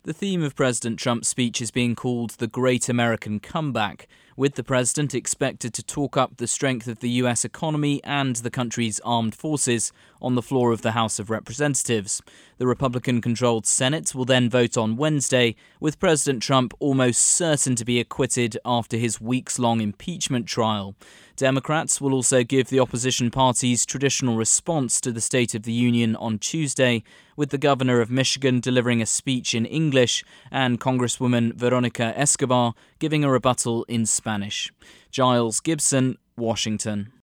The theme of President Trump's speech is being called the Great American Comeback, with the president expected to talk up the strength of the US economy and the country's armed forces on the floor of the House of Representatives. The Republican-controlled Senate will then vote on Wednesday, with President Trump almost certain to be acquitted after his weeks-long impeachment trial. Democrats will also give the opposition party's traditional response to the State of the Union on Tuesday, with the governor of Michigan delivering a speech in English and Congresswoman Veronica Escobar giving a rebuttal in Spanish. Giles Gibson, Washington.